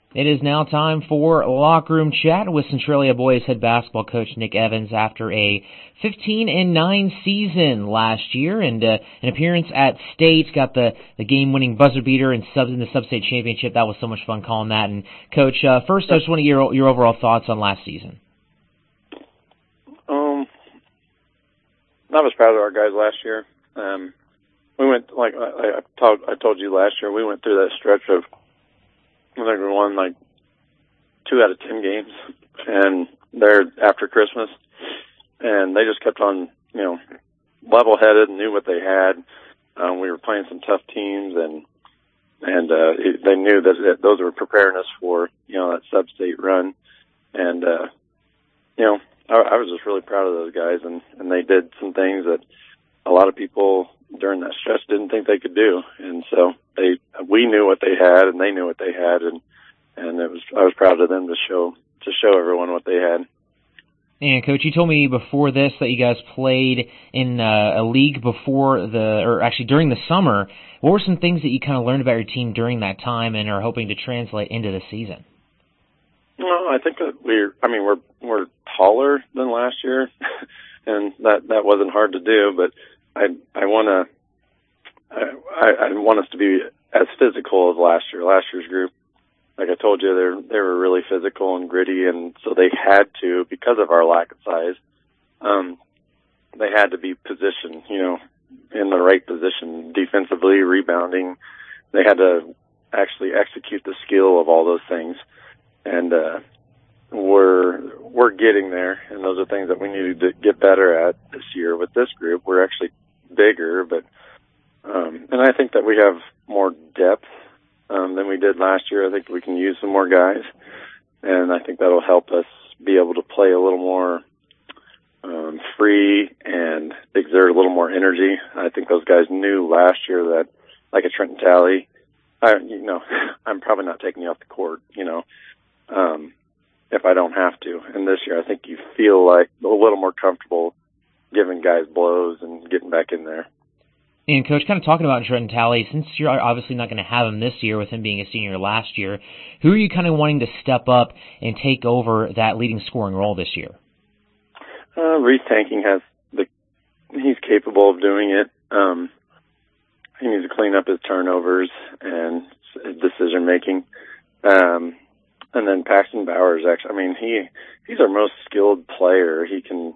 It is now time for Locker Room Chat with Centralia boys head basketball coach Nick Evans after a 15-9 season last year and an appearance at state. Got the game-winning buzzer beater in the sub-state championship. That was so much fun calling that. And Coach, first I just want to get your overall thoughts on last season. I was proud of our guys last year. We went, like I told you last year, we went through that stretch of, I think we won like 2 out of 10 games, and they're after Christmas, and they just kept on, level-headed and knew what they had. We were playing some tough teams, and they knew that those were preparing us for, that sub-state run, and I was just really proud of those guys, and they did some things that a lot of people during that stretch didn't think they could do, and so we knew what they had, and they knew what they had, and I was proud of them to show everyone what they had. And Coach, you told me before this that you guys played in a league during the summer. What were some things that you kind of learned about your team during that time and are hoping to translate into the season? Well, I think that we're taller than last year, and that wasn't hard to do. But I want us to be as physical as last year. Last year's group, like I told you, they were really physical and gritty, and so they had to, because of our lack of size, they had to be positioned, in the right position, defensively, rebounding. They had to actually execute the skill of all those things. And we're getting there, and those are things that we needed to get better at this year. With this group, we're actually bigger, but and I think that we have more depth than we did last year. I think we can use some more guys, and I think that'll help us be able to play a little more free and exert a little more energy. I think those guys knew last year that, like a Trenton Talley, I'm probably not taking you off the court, if I don't have to. And this year, I think you feel like a little more comfortable giving guys blows and getting back in there. And Coach, kind of talking about Trenton Talley, since you're obviously not going to have him this year with him being a senior last year, who are you kind of wanting to step up and take over that leading scoring role this year? Reese Tanking he's capable of doing it. He needs to clean up his turnovers and his decision making. And then Paxton Bowers, he's our most skilled player. He can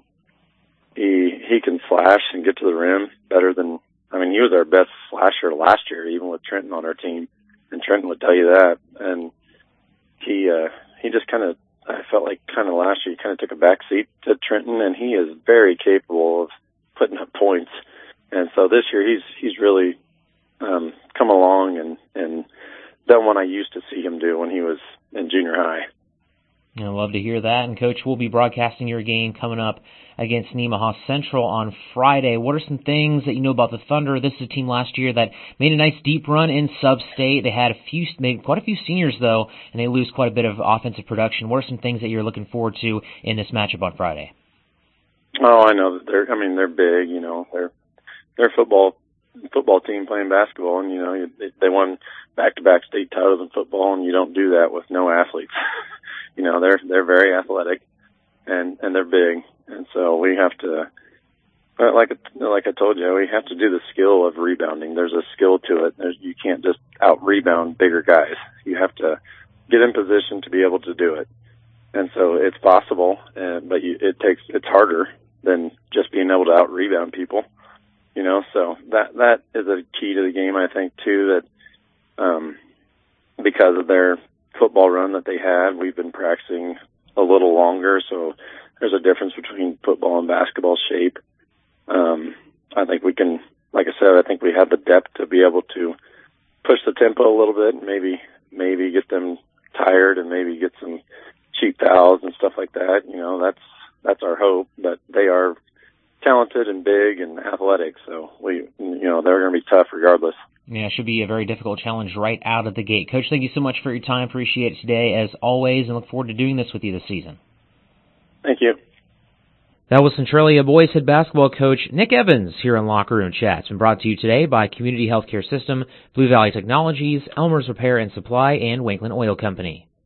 slash and get to the rim better than, he was our best slasher last year, even with Trenton on our team, and Trenton would tell you that. And he just I felt like last year, he kind of took a back seat to Trenton, and he is very capable of putting up points. And so this year, he's really come along and done what I used to see him do when he was in junior high. I love to hear that. And Coach, we'll be broadcasting your game coming up against Nemaha Central on Friday. What are some things that you know about the Thunder? This is a team last year that made a nice deep run in sub-state. They had quite a few seniors though, and they lose quite a bit of offensive production. What are some things that you're looking forward to in this matchup on Friday? Oh, I know that they're big. They're a football team playing basketball, and they won back-to-back state titles in football, and you don't do that with no athletes. They're very athletic, and they're big, and so we have to, like I told you, we have to do the skill of rebounding. There's a skill to it. You can't just out-rebound bigger guys. You have to get in position to be able to do it, and so it's possible, but it's harder than just being able to out-rebound people. So that is a key to the game, I think, too, that because of their football run that they had, we've been practicing a little longer, so there's a difference between football and basketball shape. I think we can, like I said, I think we have the depth to be able to push the tempo a little bit and maybe get them tired and maybe get some cheap fouls and stuff like that. That's our hope, but they are talented and big and athletic, so they're going to be tough regardless. Yeah, it should be a very difficult challenge right out of the gate. Coach, thank you so much for your time. Appreciate it today, as always, and look forward to doing this with you this season. Thank you. That was Centralia boys head basketball coach Nick Evans here on Locker Room Chat. It's been brought to you today by Community Healthcare System, Blue Valley Technologies, Elmer's Repair and Supply, and Wakeland Oil Company.